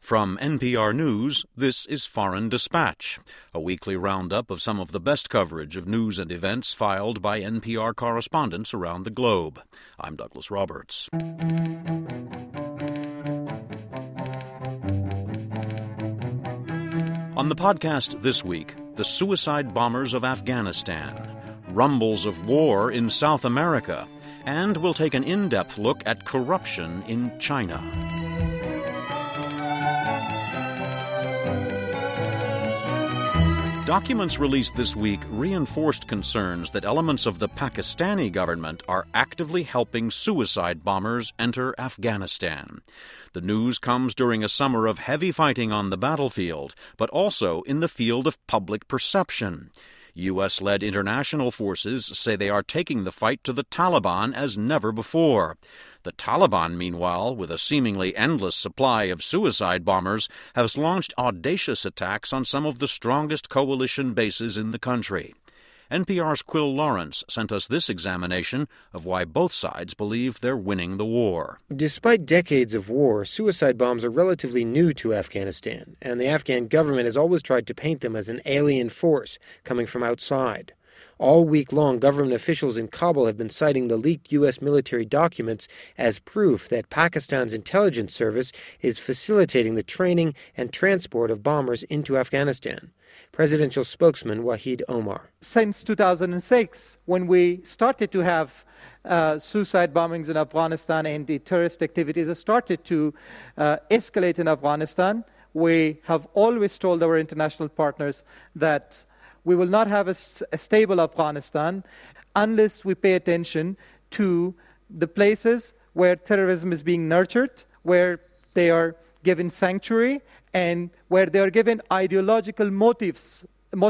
From NPR News, this is Foreign Dispatch, a weekly roundup of some of the best coverage of news and events filed by NPR correspondents around the globe. I'm Douglas Roberts. On the podcast this week, the suicide bombers of Afghanistan, rumbles of war in South America, and we'll take an in-depth look at corruption in China. Documents released this week reinforced concerns that elements of the Pakistani government are actively helping suicide bombers enter Afghanistan. The news comes during a summer of heavy fighting on the battlefield, but also in the field of public perception. U.S.-led international forces say they are taking the fight to the Taliban as never before. The Taliban, meanwhile, with a seemingly endless supply of suicide bombers, has launched audacious attacks on some of the strongest coalition bases in the country. NPR's Quill Lawrence sent us this examination of why both sides believe they're winning the war. Despite decades of war, suicide bombs are relatively new to Afghanistan, and the Afghan government has always tried to paint them as an alien force coming from outside. All week long, government officials in Kabul have been citing the leaked U.S. military documents as proof that Pakistan's intelligence service is facilitating the training and transport of bombers into Afghanistan. Presidential spokesman Wahid Omar. Since 2006, when we started to have suicide bombings in Afghanistan and the terrorist activities have started to escalate in Afghanistan, we have always told our international partners that we will not have a stable Afghanistan unless we pay attention to the places where terrorism is being nurtured, where they are given sanctuary, and where they are given ideological motives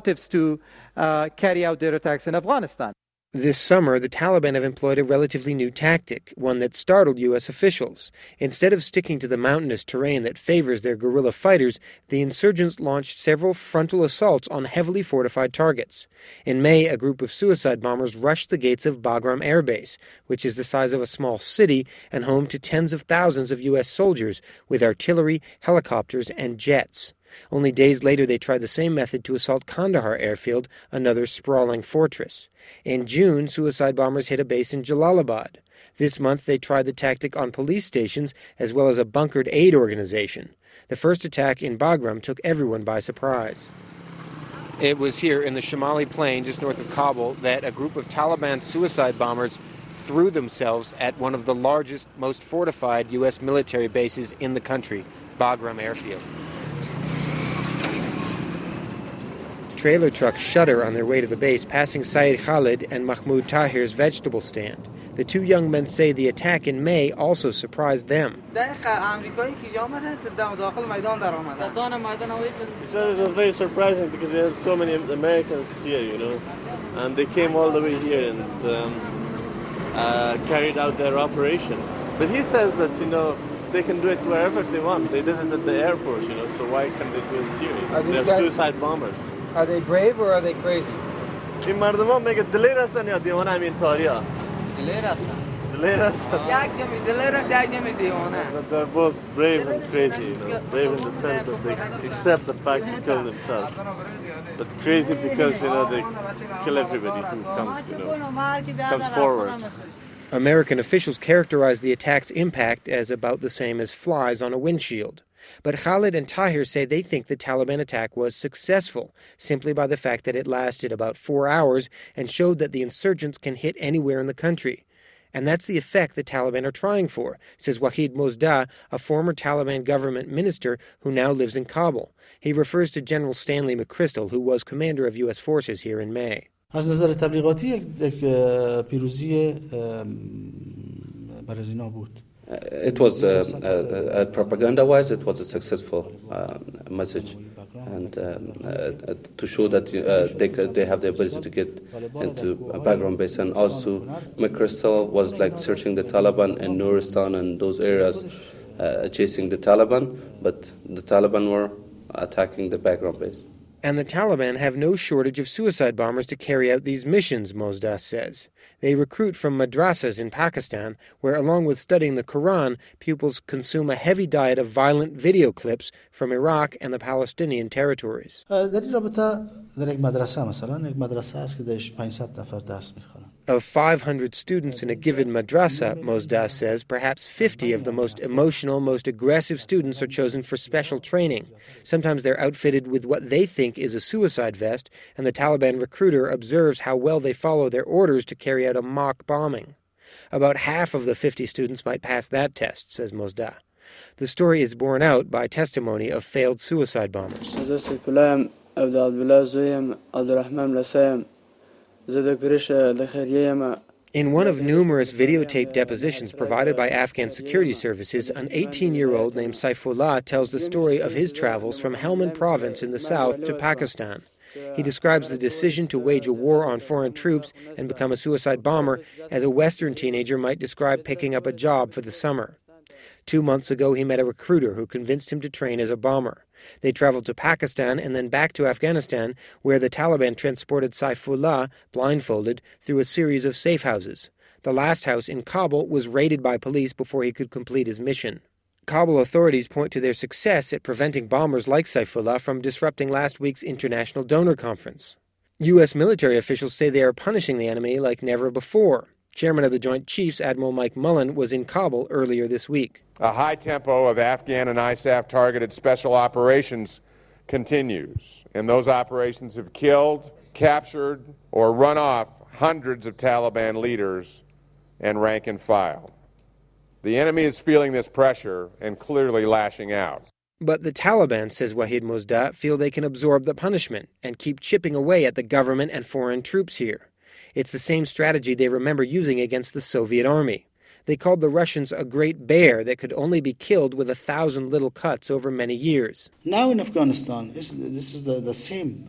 to carry out their attacks in Afghanistan. This summer, the Taliban have employed a relatively new tactic, one that startled U.S. officials. Instead of sticking to the mountainous terrain that favors their guerrilla fighters, the insurgents launched several frontal assaults on heavily fortified targets. In May, a group of suicide bombers rushed the gates of Bagram Air Base, which is the size of a small city and home to tens of thousands of U.S. soldiers with artillery, helicopters, and jets. Only days later, they tried the same method to assault Kandahar airfield, another sprawling fortress. In June, suicide bombers hit a base in Jalalabad. This month, they tried the tactic on police stations as well as a bunkered aid organization. The first attack in Bagram took everyone by surprise. It was here in the Shamali Plain, just north of Kabul, that a group of Taliban suicide bombers threw themselves at one of the largest, most fortified U.S. military bases in the country, Bagram Airfield. Trailer trucks shudder on their way to the base, passing Saeed Khalid and Mahmoud Tahir's vegetable stand. The two young men say the attack in May also surprised them. He said it was very surprising because we have so many Americans here, and they came all the way here and carried out their operation. But he says that, they can do it wherever they want. They did it at the airport, so why can't they do it here? They're suicide bombers. Are they brave or are they crazy? این مردمان میگه دلیر هستن یا دیوانه همین تاریا They're both brave and crazy, brave in the sense that they accept the fact to kill themselves, but crazy because they kill everybody who comes forward. American officials characterize the attack's impact as about the same as flies on a windshield. But Khalid and Tahir say they think the Taliban attack was successful, simply by the fact that it lasted about 4 hours and showed that the insurgents can hit anywhere in the country. And that's the effect the Taliban are trying for, says Wahid Mozdah, a former Taliban government minister who now lives in Kabul. He refers to General Stanley McChrystal, who was commander of U.S. forces here in May. از نظر تبلیغاتی یک پیروزی برای اینا بود. It was propaganda-wise, it was a successful message, and to show that they have the ability to get into Bagram base. And also, McChrystal was searching the Taliban in Nuristan and those areas, chasing the Taliban, but the Taliban were attacking the Bagram base. And the Taliban have no shortage of suicide bombers to carry out these missions, Mosdah says. They recruit from madrasas in Pakistan, where along with studying the Quran, pupils consume a heavy diet of violent video clips from Iraq and the Palestinian territories. Of 500 students in a given madrasa, Mosdah says, perhaps 50 of the most emotional, most aggressive students are chosen for special training. Sometimes they're outfitted with what they think is a suicide vest, and the Taliban recruiter observes how well they follow their orders to carry out a mock bombing. About half of the 50 students might pass that test, says Mosdah. The story is borne out by testimony of failed suicide bombers. In one of numerous videotaped depositions provided by Afghan security services, an 18-year-old named Saifullah tells the story of his travels from Helmand province in the south to Pakistan. He describes the decision to wage a war on foreign troops and become a suicide bomber as a Western teenager might describe picking up a job for the summer. 2 months ago, he met a recruiter who convinced him to train as a bomber. They traveled to Pakistan and then back to Afghanistan, where the Taliban transported Saifullah, blindfolded, through a series of safe houses. The last house in Kabul was raided by police before he could complete his mission. Kabul authorities point to their success at preventing bombers like Saifullah from disrupting last week's International Donor Conference. U.S. military officials say they are punishing the enemy like never before. Chairman of the Joint Chiefs, Admiral Mike Mullen, was in Kabul earlier this week. A high tempo of Afghan and ISAF-targeted special operations continues, and those operations have killed, captured, or run off hundreds of Taliban leaders and rank and file. The enemy is feeling this pressure and clearly lashing out. But the Taliban, says Wahid Mosdah, feel they can absorb the punishment and keep chipping away at the government and foreign troops here. It's the same strategy they remember using against the Soviet army. They called the Russians a great bear that could only be killed with 1,000 little cuts over many years. Now in Afghanistan, this is the same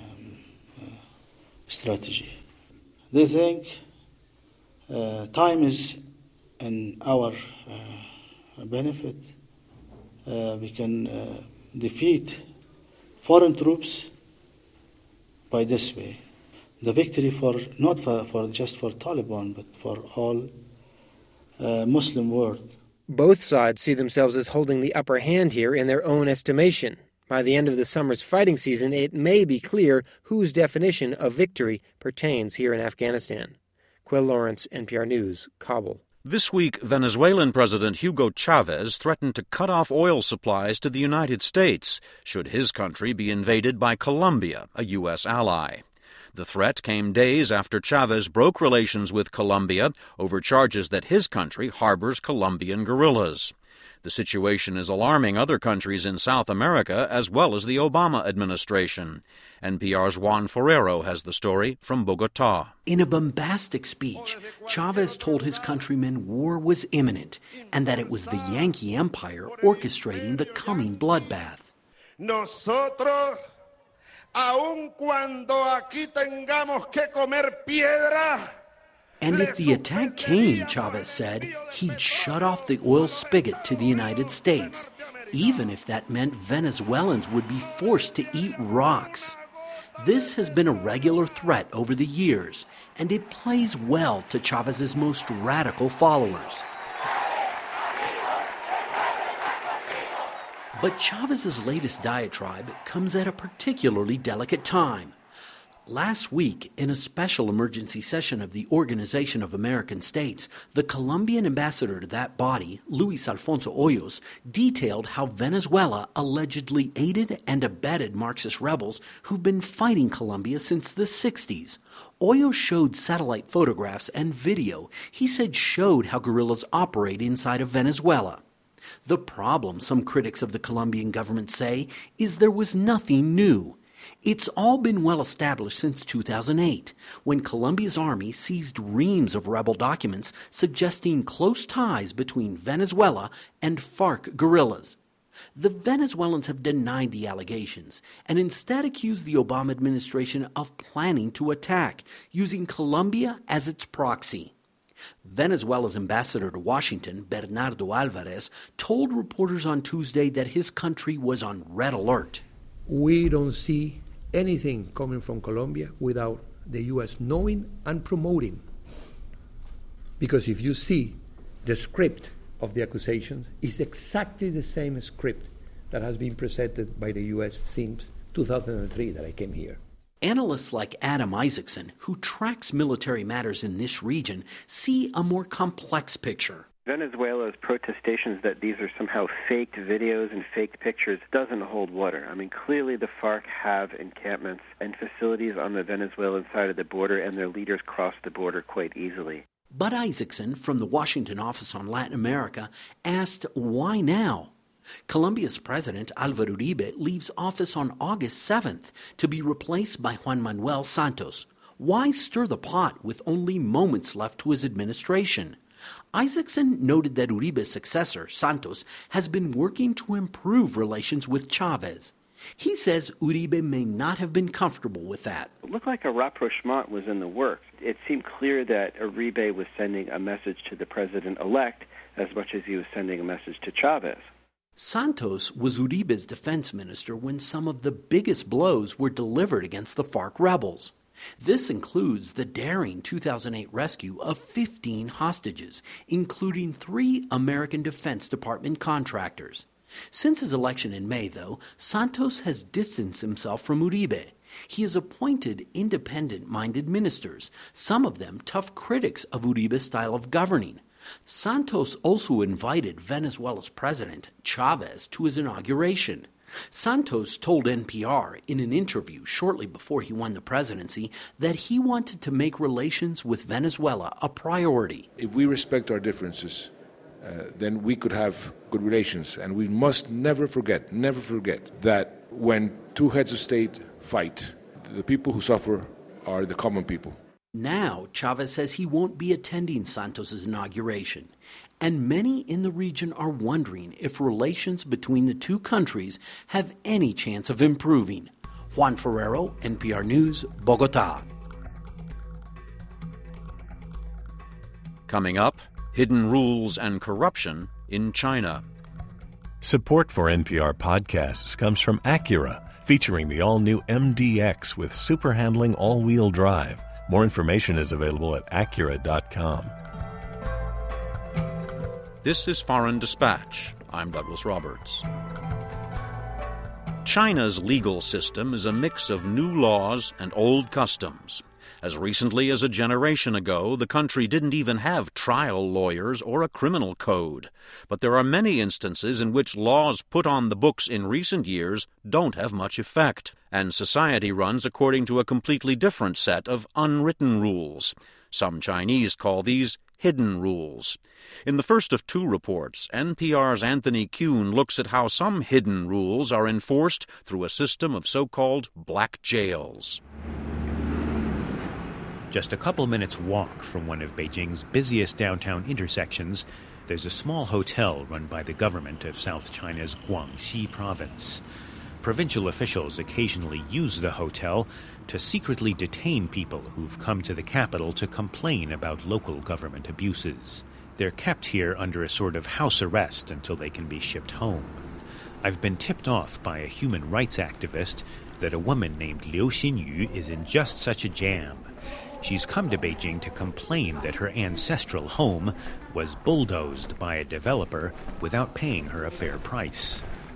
strategy. They think time is in our benefit. We can defeat foreign troops by this way. The victory not just for Taliban, but for all Muslim world. Both sides see themselves as holding the upper hand here in their own estimation. By the end of the summer's fighting season, it may be clear whose definition of victory pertains here in Afghanistan. Quill Lawrence, NPR News, Kabul. This week, Venezuelan President Hugo Chavez threatened to cut off oil supplies to the United States should his country be invaded by Colombia, a U.S. ally. The threat came days after Chavez broke relations with Colombia over charges that his country harbors Colombian guerrillas. The situation is alarming other countries in South America as well as the Obama administration. NPR's Juan Ferrero has the story from Bogotá. In a bombastic speech, Chavez told his countrymen war was imminent and that it was the Yankee Empire orchestrating the coming bloodbath. Nosotros, aun cuando aquí tengamos que comer piedra. And if the attack came, Chavez said, he'd shut off the oil spigot to the United States, even if that meant Venezuelans would be forced to eat rocks. This has been a regular threat over the years, and it plays well to Chavez's most radical followers. But Chavez's latest diatribe comes at a particularly delicate time. Last week, in a special emergency session of the Organization of American States, the Colombian ambassador to that body, Luis Alfonso Hoyos, detailed how Venezuela allegedly aided and abetted Marxist rebels who've been fighting Colombia since the 60s. Hoyos showed satellite photographs and video he said showed how guerrillas operate inside of Venezuela. The problem, some critics of the Colombian government say, is there was nothing new. It's all been well established since 2008, when Colombia's army seized reams of rebel documents suggesting close ties between Venezuela and FARC guerrillas. The Venezuelans have denied the allegations and instead accused the Obama administration of planning to attack, using Colombia as its proxy. Venezuela's ambassador to Washington, Bernardo Alvarez, told reporters on Tuesday that his country was on red alert. We don't see anything coming from Colombia without the U.S. knowing and promoting. Because if you see the script of the accusations, it's exactly the same script that has been presented by the U.S. since 2003 that I came here. Analysts like Adam Isaacson, who tracks military matters in this region, see a more complex picture. Venezuela's protestations that these are somehow faked videos and faked pictures doesn't hold water. I mean, clearly the FARC have encampments and facilities on the Venezuelan side of the border, and their leaders cross the border quite easily. But Isaacson, from the Washington Office on Latin America, asked why now? Colombia's president, Álvaro Uribe, leaves office on August 7th to be replaced by Juan Manuel Santos. Why stir the pot with only moments left to his administration? Isaacson noted that Uribe's successor, Santos, has been working to improve relations with Chavez. He says Uribe may not have been comfortable with that. It looked like a rapprochement was in the works. It seemed clear that Uribe was sending a message to the president-elect as much as he was sending a message to Chavez. Santos was Uribe's defense minister when some of the biggest blows were delivered against the FARC rebels. This includes the daring 2008 rescue of 15 hostages, including 3 American Defense Department contractors. Since his election in May, though, Santos has distanced himself from Uribe. He has appointed independent-minded ministers, some of them tough critics of Uribe's style of governing. Santos also invited Venezuela's president, Chavez, to his inauguration. Santos told NPR in an interview shortly before he won the presidency that he wanted to make relations with Venezuela a priority. If we respect our differences, then we could have good relations. And we must never forget that when two heads of state fight, the people who suffer are the common people. Now, Chavez says he won't be attending Santos's inauguration, and many in the region are wondering if relations between the two countries have any chance of improving. Juan Ferrero, NPR News, Bogotá. Coming up, hidden rules and corruption in China. Support for NPR podcasts comes from Acura, featuring the all-new MDX with super handling all-wheel drive. More information is available at Acura.com. This is Foreign Dispatch. I'm Douglas Roberts. China's legal system is a mix of new laws and old customs. As recently as a generation ago, the country didn't even have trial lawyers or a criminal code. But there are many instances in which laws put on the books in recent years don't have much effect, and society runs according to a completely different set of unwritten rules. Some Chinese call these hidden rules. In the first of 2 reports, NPR's Anthony Kuhn looks at how some hidden rules are enforced through a system of so-called black jails. Just a couple minutes' walk from one of Beijing's busiest downtown intersections, there's a small hotel run by the government of South China's Guangxi province. Provincial officials occasionally use the hotel to secretly detain people who've come to the capital to complain about local government abuses. They're kept here under a sort of house arrest until they can be shipped home. I've been tipped off by a human rights activist that a woman named Liu Xinyu is in just such a jam. She's come to Beijing to complain that her ancestral home was bulldozed by a developer without paying her a fair price.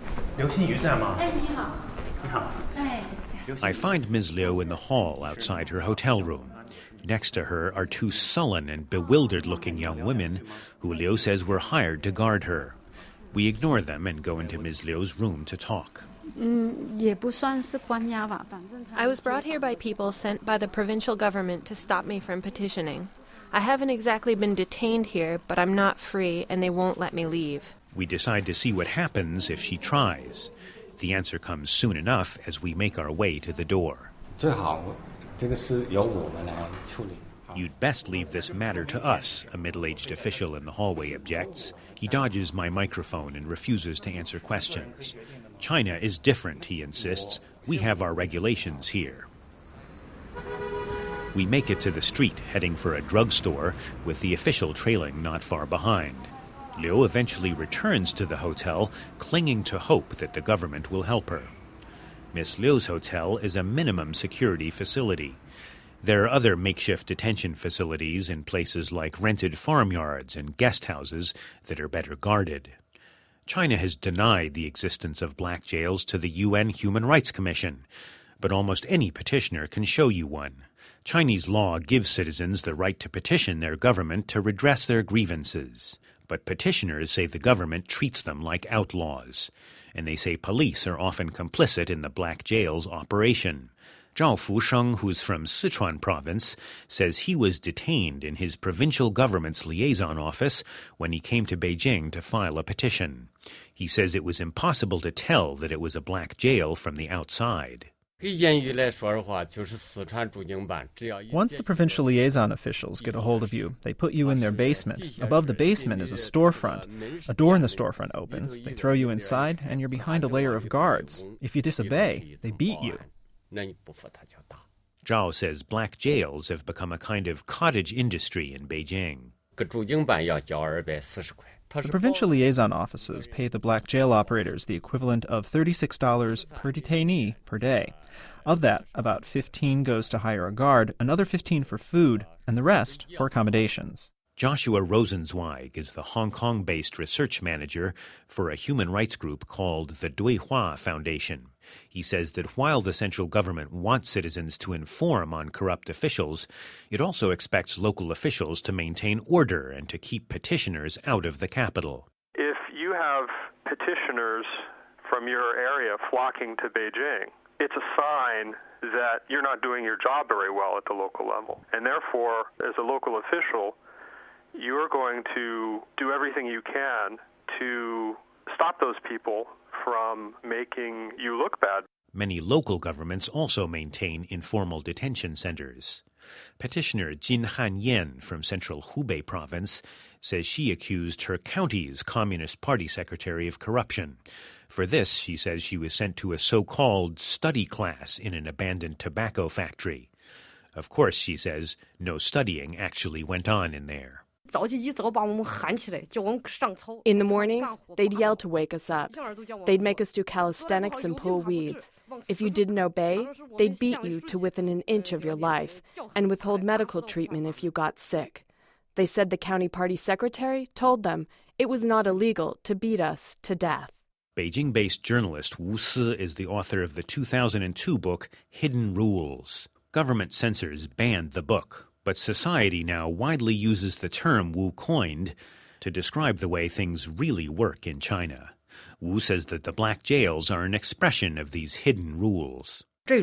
I find Ms. Liu in the hall outside her hotel room. Next to her are 2 sullen and bewildered-looking young women who Liu says were hired to guard her. We ignore them and go into Ms. Liu's room to talk. I was brought here by people sent by the provincial government to stop me from petitioning. I haven't exactly been detained here, but I'm not free, and they won't let me leave. We decide to see what happens if she tries. The answer comes soon enough as we make our way to the door. You'd best leave this matter to us, a middle-aged official in the hallway objects. He dodges my microphone and refuses to answer questions. China is different, he insists. We have our regulations here. We make it to the street, heading for a drugstore, with the official trailing not far behind. Liu eventually returns to the hotel, clinging to hope that the government will help her. Miss Liu's hotel is a minimum security facility. There are other makeshift detention facilities in places like rented farmyards and guest houses that are better guarded. China has denied the existence of black jails to the UN Human Rights Commission, but almost any petitioner can show you one. Chinese law gives citizens the right to petition their government to redress their grievances, but petitioners say the government treats them like outlaws, and they say police are often complicit in the black jails operation. Zhao Fusheng, who's from Sichuan province, says he was detained in his provincial government's liaison office when he came to Beijing to file a petition. He says it was impossible to tell that it was a black jail from the outside. Once the provincial liaison officials get a hold of you, they put you in their basement. Above the basement is a storefront. A door in the storefront opens, they throw you inside, and you're behind a layer of guards. If you disobey, they beat you. Zhao says black jails have become a kind of cottage industry in Beijing. The provincial liaison offices pay the black jail operators the equivalent of $36 per detainee per day. Of that, about $15 goes to hire a guard, another $15 for food, and the rest for accommodations. Joshua Rosenzweig is the Hong Kong-based research manager for a human rights group called the Duihua Foundation. He says that while the central government wants citizens to inform on corrupt officials, it also expects local officials to maintain order and to keep petitioners out of the capital. If you have petitioners from your area flocking to Beijing, it's a sign that you're not doing your job very well at the local level. And therefore, as a local official, you're going to do everything you can to stop those people from making you look bad. Many local governments also maintain informal detention centers. Petitioner Jin Han-yen from central Hubei province says she accused her county's Communist Party secretary of corruption. For this, she says she was sent to a so-called study class in an abandoned tobacco factory. Of course, she says, no studying actually went on in there. In the mornings, they'd yell to wake us up. They'd make us do calisthenics and pull weeds. If you didn't obey, they'd beat you to within an inch of your life and withhold medical treatment if you got sick. They said the county party secretary told them it was not illegal to beat us to death. Beijing-based journalist Wu Si is the author of the 2002 book Hidden Rules. Government censors banned the book, but society now widely uses the term Wu coined to describe the way things really work in China. Wu says that the black jails are an expression of these hidden rules.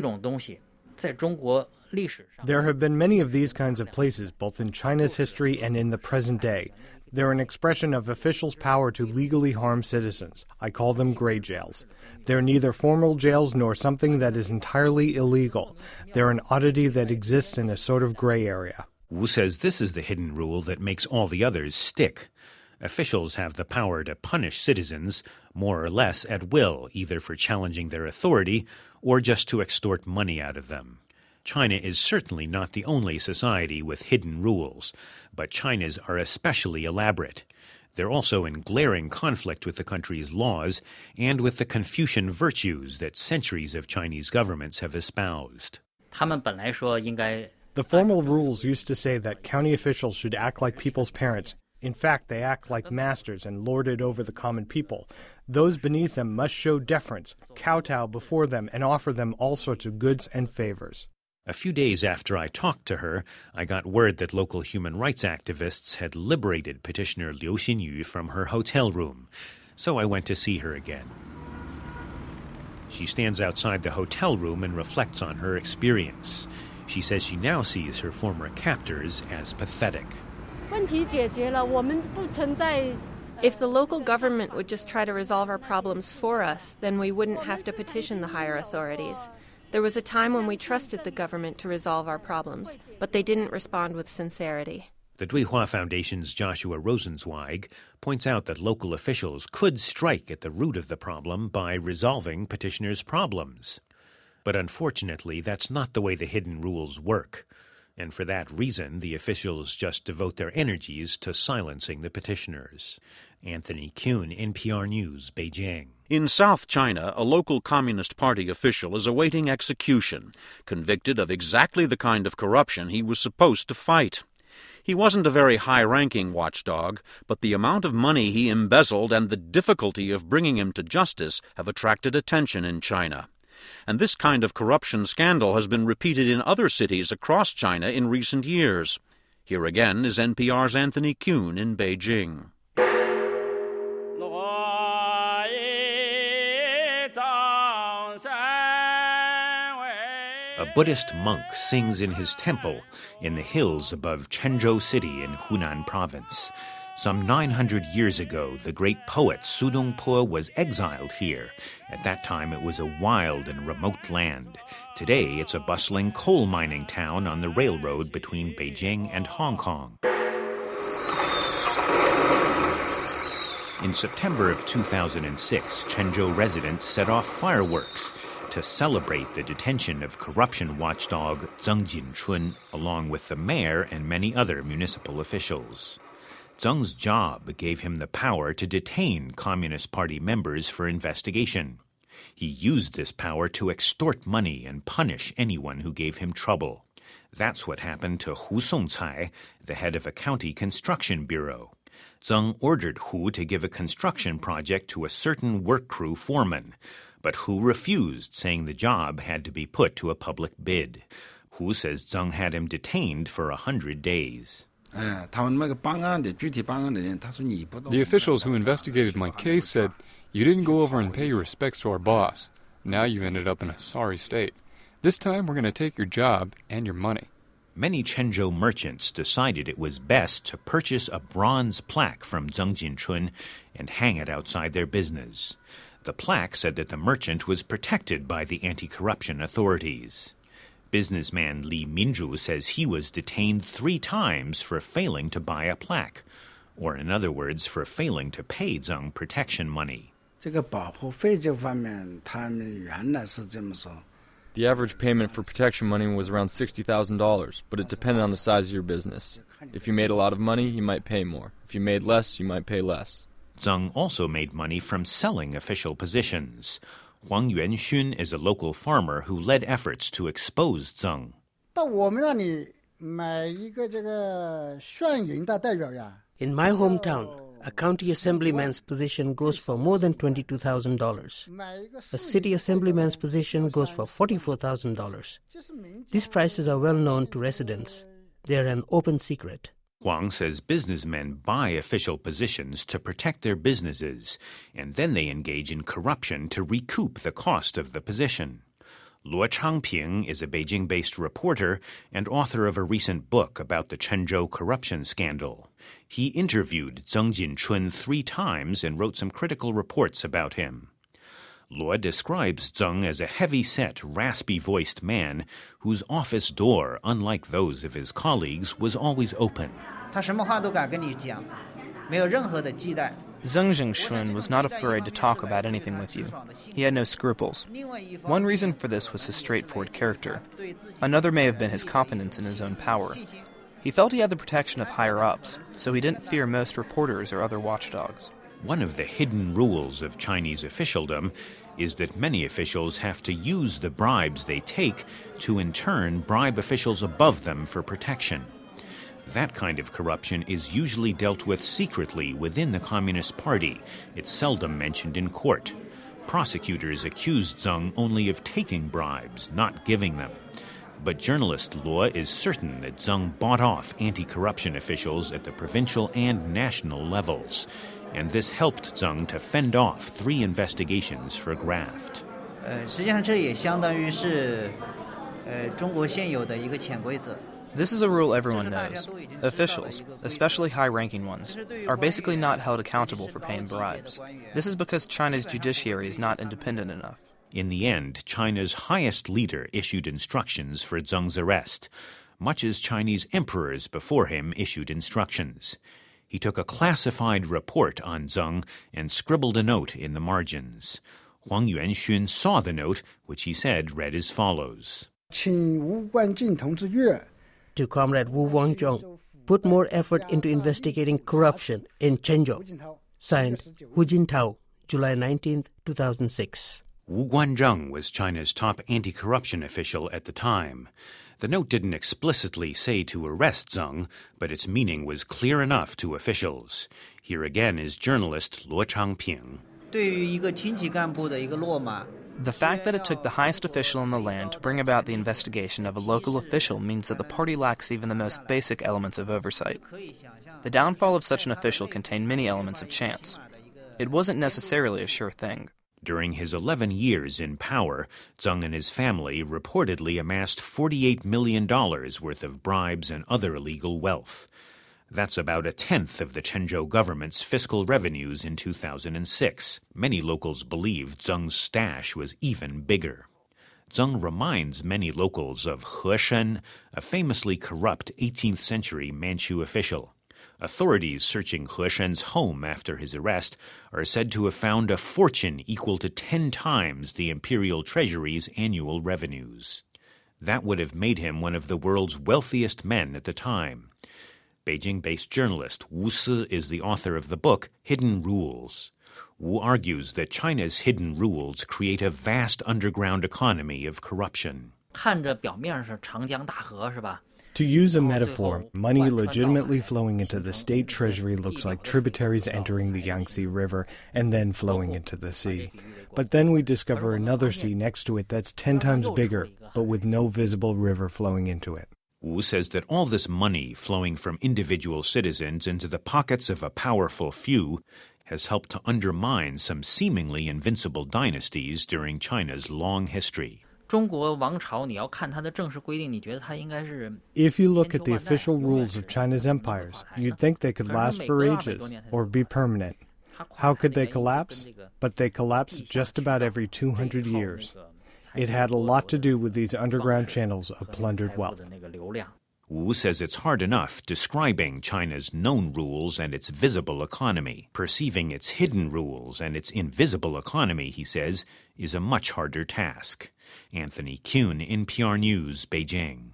There have been many of these kinds of places, both in China's history and in the present day. They're an expression of officials' power to legally harm citizens. I call them gray jails. They're neither formal jails nor something that is entirely illegal. They're an oddity that exists in a sort of gray area. Wu says this is the hidden rule that makes all the others stick. Officials have the power to punish citizens more or less at will, either for challenging their authority or just to extort money out of them. China is certainly not the only society with hidden rules, but China's are especially elaborate. They're also in glaring conflict with the country's laws and with the Confucian virtues that centuries of Chinese governments have espoused. The formal rules used to say that county officials should act like people's parents. In fact, they act like masters and lord it over the common people. Those beneath them must show deference, kowtow before them, and offer them all sorts of goods and favors. A few days after I talked to her, I got word that local human rights activists had liberated petitioner Liu Xinyu from her hotel room, so I went to see her again. She stands outside the hotel room and reflects on her experience. She says she now sees her former captors as pathetic. If the local government would just try to resolve our problems for us, then we wouldn't have to petition the higher authorities. There was a time when we trusted the government to resolve our problems, but they didn't respond with sincerity. The Duihua Foundation's Joshua Rosenzweig points out that local officials could strike at the root of the problem by resolving petitioners' problems. But unfortunately, that's not the way the hidden rules work. And for that reason, the officials just devote their energies to silencing the petitioners. Anthony Kuhn, NPR News, Beijing. In South China, a local Communist Party official is awaiting execution, convicted of exactly the kind of corruption he was supposed to fight. He wasn't a very high-ranking watchdog, but the amount of money he embezzled and the difficulty of bringing him to justice have attracted attention in China. And this kind of corruption scandal has been repeated in other cities across China in recent years. Here again is NPR's Anthony Kuhn in Beijing. A Buddhist monk sings in his temple in the hills above Quanzhou City in Hunan Province. Some 900 years ago, the great poet Su Dongpo was exiled here. At that time, it was a wild and remote land. Today, it's a bustling coal mining town on the railroad between Beijing and Hong Kong. In September of 2006, Quanzhou residents set off fireworks to celebrate the detention of corruption watchdog Zeng Jinchun, along with the mayor and many other municipal officials. Zeng's job gave him the power to detain Communist Party members for investigation. He used this power to extort money and punish anyone who gave him trouble. That's what happened to Hu Songcai, the head of a county construction bureau. Zeng ordered Hu to give a construction project to a certain work crew foreman, but Hu refused, saying the job had to be put to a public bid. Hu says Zeng had him detained for 100 days. The officials who investigated my case said, "You didn't go over and pay your respects to our boss. Now you ended up in a sorry state. This time we're going to take your job and your money." Many Quanzhou merchants decided it was best to purchase a bronze plaque from Zeng Jinchun and hang it outside their business. The plaque said that the merchant was protected by the anti-corruption authorities. Businessman Li Minzhu says he was detained 3 times for failing to buy a plaque, or in other words, for failing to pay Zeng protection money. The average payment for protection money was around $60,000, but it depended on the size of your business. If you made a lot of money, you might pay more. If you made less, you might pay less. Zeng also made money from selling official positions. Huang Yuanxun is a local farmer who led efforts to expose Zeng. In my hometown, a county assemblyman's position goes for more than $22,000. A city assemblyman's position goes for $44,000. These prices are well known to residents. They are an open secret. Huang says businessmen buy official positions to protect their businesses, and then they engage in corruption to recoup the cost of the position. Luo Changping is a Beijing-based reporter and author of a recent book about the Quanzhou corruption scandal. He interviewed Zeng Jinchun 3 times and wrote some critical reports about him. Luo describes Zeng as a heavy-set, raspy-voiced man whose office door, unlike those of his colleagues, was always open. Zeng Jinchun was not afraid to talk about anything with you. He had no scruples. One reason for this was his straightforward character. Another may have been his confidence in his own power. He felt he had the protection of higher-ups, so he didn't fear most reporters or other watchdogs. One of the hidden rules of Chinese officialdom is that many officials have to use the bribes they take to in turn bribe officials above them for protection. That kind of corruption is usually dealt with secretly within the Communist Party. It's seldom mentioned in court. Prosecutors accused Zeng only of taking bribes, not giving them. But journalist Luo is certain that Zeng bought off anti-corruption officials at the provincial and national levels, and this helped Zeng to fend off 3 investigations for graft. This is a rule everyone knows. Officials, especially high-ranking ones, are basically not held accountable for paying bribes. This is because China's judiciary is not independent enough. In the end, China's highest leader issued instructions for Zeng's arrest, much as Chinese emperors before him issued instructions. He took a classified report on Zeng and scribbled a note in the margins. Huang Yuanxun saw the note, which he said read as follows. To Comrade Wu Guangzhong, put more effort into investigating corruption in Quanzhou. Signed, Hu Jintao, July 19, 2006. Wu Guanzheng was China's top anti-corruption official at the time. The note didn't explicitly say to arrest Zheng, but its meaning was clear enough to officials. Here again is journalist Luo Changping. The fact that it took the highest official in the land to bring about the investigation of a local official means that the party lacks even the most basic elements of oversight. The downfall of such an official contained many elements of chance. It wasn't necessarily a sure thing. During his 11 years in power, Zheng and his family reportedly amassed $48 million worth of bribes and other illegal wealth. That's about a tenth of the Chenzhou government's fiscal revenues in 2006. Many locals believed Zheng's stash was even bigger. Zheng reminds many locals of He Shen, a famously corrupt 18th century Manchu official. Authorities searching He Shen's home after his arrest are said to have found a fortune equal to 10 times the imperial treasury's annual revenues. That would have made him one of the world's wealthiest men at the time. Beijing-based journalist Wu Si is the author of the book Hidden Rules. Wu argues that China's hidden rules create a vast underground economy of corruption. To use a metaphor, money legitimately flowing into the state treasury looks like tributaries entering the Yangtze River and then flowing into the sea. But then we discover another sea next to it that's 10 times bigger, but with no visible river flowing into it. Wu says that all this money flowing from individual citizens into the pockets of a powerful few has helped to undermine some seemingly invincible dynasties during China's long history. If you look at the official rules of China's empires, you'd think they could last for ages or be permanent. How could they collapse? But they collapse just about every 200 years. It had a lot to do with these underground channels of plundered wealth. Wu says it's hard enough describing China's known rules and its visible economy. Perceiving its hidden rules and its invisible economy, he says, is a much harder task. Anthony Kuhn, NPR News, Beijing.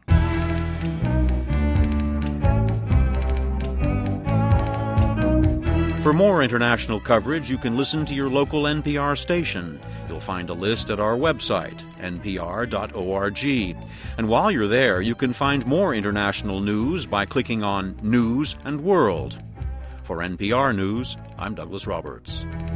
For more international coverage, you can listen to your local NPR station. You'll find a list at our website, npr.org. And while you're there, you can find more international news by clicking on News and World. For NPR News, I'm Douglas Roberts.